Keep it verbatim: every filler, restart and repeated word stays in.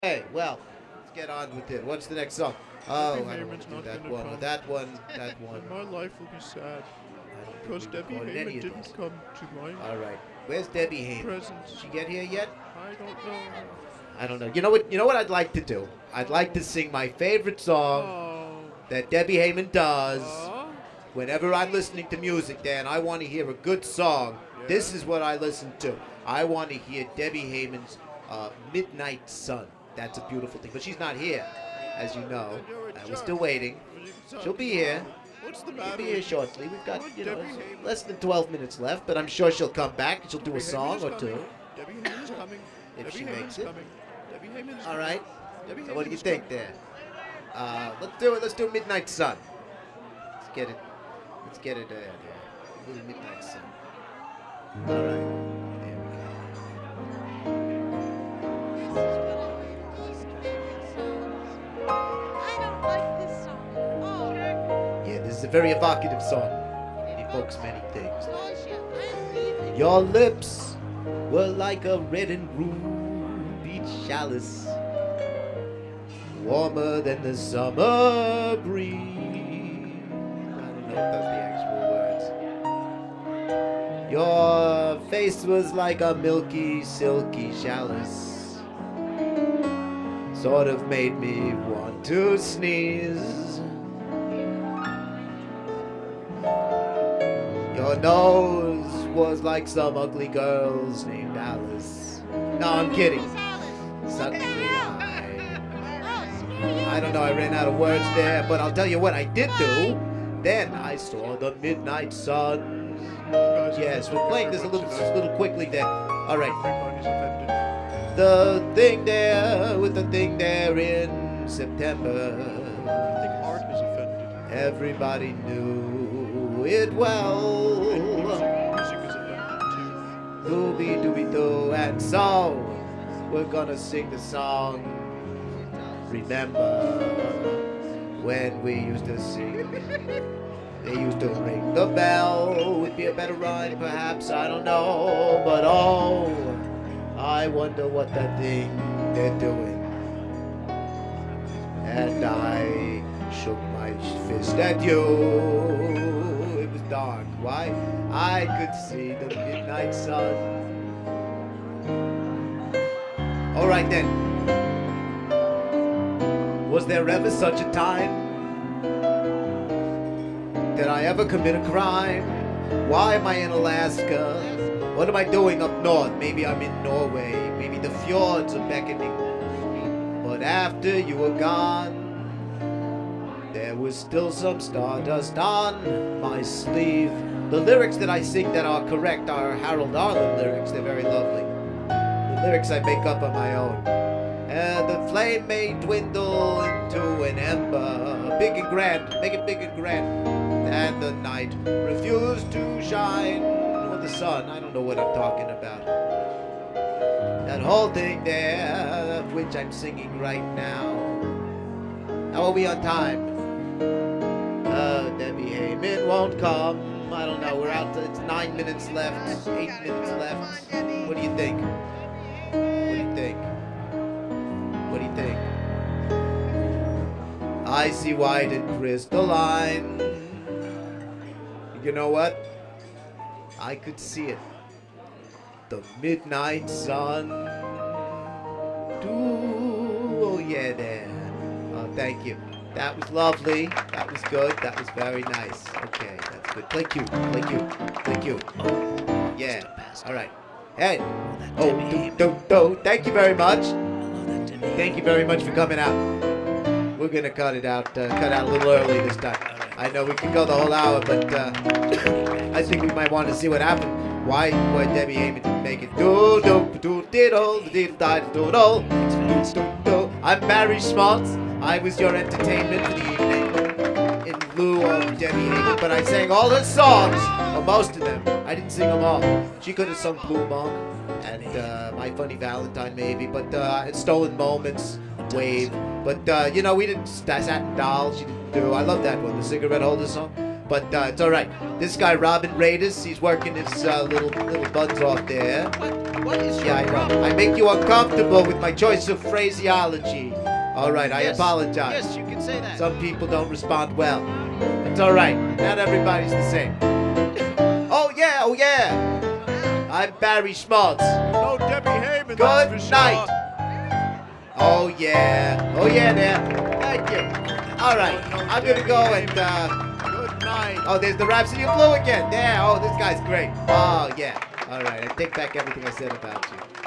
Hey, well, let's get on with it. What's the next song? Oh, Debbie I don't want Heyman's to do not that gonna one or come, that one, that one. and my life will be sad I don't because think we Debbie recorded any Heyman of didn't these. come to my All right, where's Debbie Heyman? presence. Did she get here yet? I don't know. I don't know. You know what? You know what I'd like to do? I'd like to sing my favorite song Oh. that Debbie Heyman does Uh, whenever I'm listening to music. Dan, I want to hear a good song. This Yeah. is what I listen to. I want to hear Debbie Heyman's uh, "Midnight Sun." That's a beautiful thing, but she's not here, as you know. Uh, we're still waiting. She'll be here. What's the She'll matter be with here you? shortly. We've got, Come on, you know, Debbie Heyman. less than twelve minutes left, but I'm sure she'll come back. She'll do Debbie a song Heyman or is two. coming. Debbie Heyman is coming. If Debbie she Heyman makes is it. coming. Debbie Heyman is All coming. right. Debbie So what do Heyman you is think coming. there? Uh, let's do it. Let's do Midnight Sun. Let's get it. Let's get it. Uh, yeah. A little Midnight Sun. All right. There we go. I don't like this song. Oh, Yeah, this is a very evocative song. It evokes many things. Nausea. I'm leaving. Your lips were like a red and ruby chalice, warmer than the summer breeze. I don't know if that's the actual words. Your face was like a milky, silky chalice, sort of made me want to sneeze. Your nose was like some ugly girl's named Alice. No, I'm kidding. Miss Alice. Suddenly I... Oh, screw you. I don't know, I ran out of words there, but I'll tell you what I did do. Then I saw the midnight sun. Yes, we're playing this a little, a little quickly there. All right. Everybody's offended. The thing there with the thing there in September. I think art is offended. Everybody knew it well. And music, music is offended too. Dooby dooby doo, and so we're gonna sing the song. Remember when we used to sing? They used to ring the bell. Would be a better rhyme, perhaps. I don't know, but oh, I wonder what that thing they're doing. And I shook my fist at you. It was dark. Why? I could see the midnight sun. All right then. Was there ever such a time? Did I ever commit a crime? Why am I in Alaska? What am I doing up north? Maybe I'm in Norway. Maybe the fjords are beckoning. But after you were gone, there was still some stardust on my sleeve. The lyrics that I sing that are correct are Harold Arlen lyrics. They're very lovely. The lyrics I make up on my own. And the flame may dwindle into an ember, big and grand, make it big and grand. And the night refused to shine, or the sun, I don't know what I'm talking about. That whole thing there, of which I'm singing right now. How are we on time? Uh, Debbie Heyman won't come. I don't know, we're out to, it's nine minutes left, eight minutes left. What do you think? What do you think? What do you think? I see white and crystalline. You know what? I could see it. The midnight sun. Doo. Oh yeah, there. Oh, thank you. That was lovely. That was good. That was very nice. Okay, that's good. Play cute. Play cute. Play cute. Oh, yeah. All right. Hey. Oh, do, do, do. Thank you very much. Thank you very much for coming out. We're gonna cut it out. Uh, cut out a little early this time. I know we could go the whole hour, but uh, I think we might want to see what happened. Why, why Debbie Heyman didn't make it? Do do do diddle diddle diddle do do do do. I'm Barry Schmaltz. I was your entertainment for the evening in lieu of Debbie Heyman, but I sang all her songs, or most of them. I didn't sing them all. She could have sung Blue Monk and uh, My Funny Valentine maybe, but uh, and Stolen Moments, Wave. But uh, you know, we didn't. Satin Doll, she didn't do. I love that one, the cigarette holder song. but uh, it's all right. This guy, Robin Raiders, he's working his uh, little little buns off there. What, what is your Yeah, I problem? know. I make you uncomfortable with my choice of phraseology. All right, I Yes, apologize. Yes, you can say that. Some people don't respond well. It's all right. Not everybody's the same. Oh yeah, oh yeah. I'm Barry Schmaltz. No, Debbie Heyman. Good that's for night. Sure. Oh yeah. Oh yeah, there. Thank you. All right. I'm gonna go and. Uh, Good night. oh, there's the Rhapsody of Blue again. There. Oh, this guy's great. Oh yeah. All right. I take back everything I said about you.